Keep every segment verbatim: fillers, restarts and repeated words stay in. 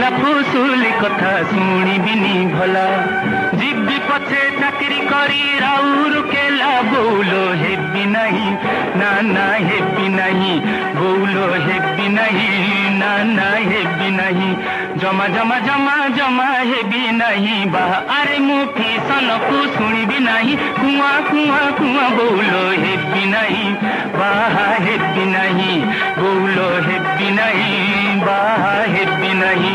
फुसुला फुसुली कथा शुणिबिनी भला जीवी पछे चाकरी करी राउर केला बौलो हेबी नहीं ना ना हेबी नहीं बौलो हेबी नहीं ना ना हेबी नहीं जमा जमा जमा जमा हेबी नहीं बा अरे मुठी सनकु शुणिबी नहीं कुआ कुआ कुआ बौलो हेबी नहीं बाहा हेबी नहीं बौलो हेबी नहीं बाहा हेबी नहीं।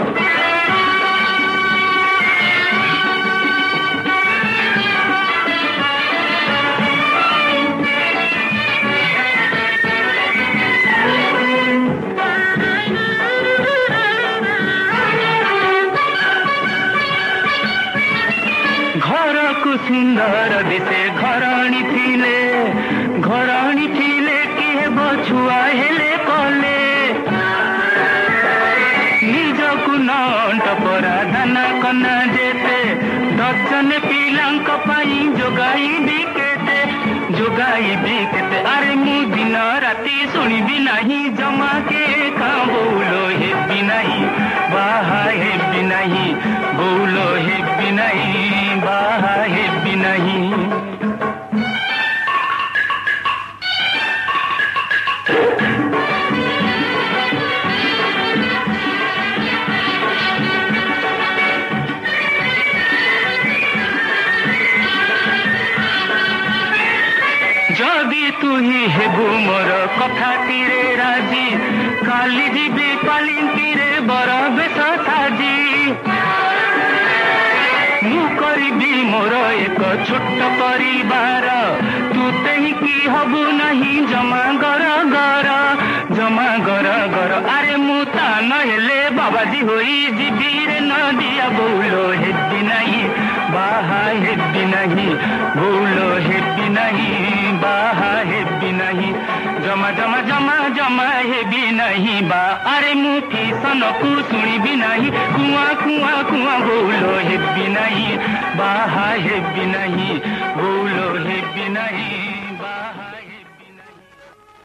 घर को सुंदर दिसे घराणी थिले घराणी थिले किए बछुआ हेले कले निज को नंट परा दाना कना जेते दर्शन पिलांक पाई जोगाई बिकेते जोगाई बिकेते अरे मु दिन राति शुणिबी नहीं जमा के का बौलो हेबी नहीं बाहा हेबी नहीं बौलो हेबी नहीं बाहा हेबी नहीं। जदि तू ही हेबु मोर कथा तीरे राजी काली जीवी पालिंकीरे बर बेस साजी मु करी मोर एक छोट परिवार तू तेही की हबु नहीं जमा गर गर जमा गर गर अरे मु ता नहेले बाबाजी होई जीवी रे नदिया बौलो हेबी नहीं बाहा हेबी नहीं बौलो हेबी नहीं बाहा हेबी नहीं जमा जमा जमा जमा हेबी नहीं बा अरे मुठी सनकु शुणिबी नहीं कुआ कुआ कुआ बौलो हेबी नहीं बाहा हेबी नहीं बौलो हेबी नहीं।